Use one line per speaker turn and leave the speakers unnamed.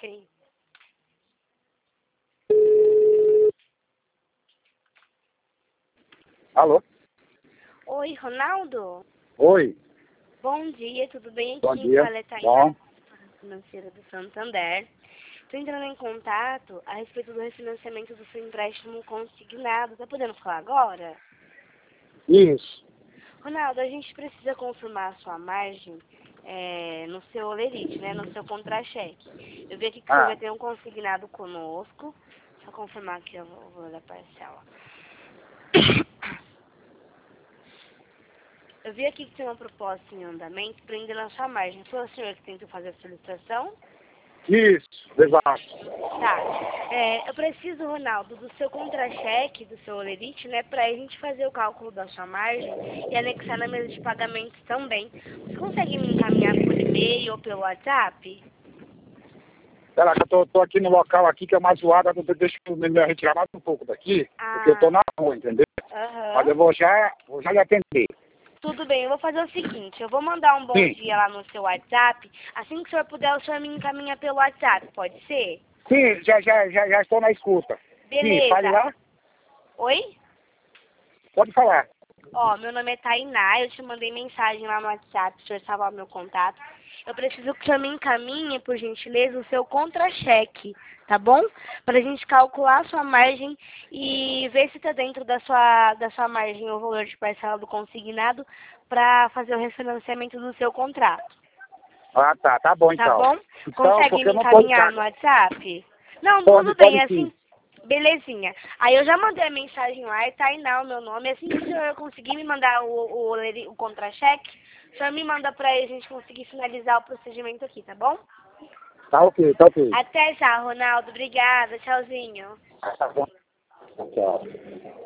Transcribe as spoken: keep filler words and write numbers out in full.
Sim.
Alô?
Oi, Ronaldo?
Oi.
Bom dia, tudo bem?
Bom
Aqui
dia.
fala é Tainá,
Bom.
financeira do Santander. Estou entrando em contato a respeito do refinanciamento do seu empréstimo consignado. Tá podendo falar agora?
Isso.
Ronaldo, a gente precisa confirmar a sua margem é, no seu olerite, né? No seu contra-cheque. Eu vi aqui que você
Ah,
já tem um consignado conosco. Só confirmar aqui, eu vou, vou olhar a parcela. Eu vi aqui que tem uma proposta em andamento prendendo a sua margem. Foi o senhor que tentou fazer a solicitação?
isso. Exato.
Tá. É, eu preciso, Ronaldo, do seu contra-cheque, do seu olerite, né, pra gente fazer o cálculo da sua margem e anexar na mesa de pagamentos também. Você consegue me encaminhar por e-mail ou pelo WhatsApp?
Espera que eu tô, tô aqui no local aqui que é mais zoado. Deixa eu me me retirar mais um pouco daqui, porque eu tô
Ah,
na rua, entendeu? Mas
aham.
eu vou já, vou já lhe atender.
Tudo bem, eu vou fazer o seguinte, eu vou mandar um bom
Sim.
dia lá no seu WhatsApp. Assim que o senhor puder, o senhor me encaminha pelo WhatsApp, pode ser?
Sim, já, já, já, já estou na escuta. Sim, fale
Beleza.
lá.
Oi?
Pode falar.
Ó, meu nome é Tainá, eu te mandei mensagem lá no WhatsApp, o senhor salvar o meu contato. Eu preciso que o senhor me encaminhe, por gentileza, o seu contra-cheque, tá bom? Pra gente calcular a sua margem e ver se tá dentro da sua, da sua margem o valor de parcela do consignado pra fazer o refinanciamento do seu contrato,
Ah, tá. Tá bom,
tá
então.
bom?
Então,
Consegue
porque
me
eu não tô em
encaminhar
casa.
no WhatsApp? Não,
Pode,
tudo bem,
pode
assim,
sim.
belezinha. Aí eu já mandei a mensagem lá, é Tainá o meu nome. Assim que o senhor conseguir me mandar o, o, o, o contra-cheque, o senhor me manda pra a gente conseguir finalizar o procedimento aqui, tá bom?
Tá ok, tá ok.
Até já, Ronaldo. Obrigada. Tchauzinho.
Tá bom. Tchau.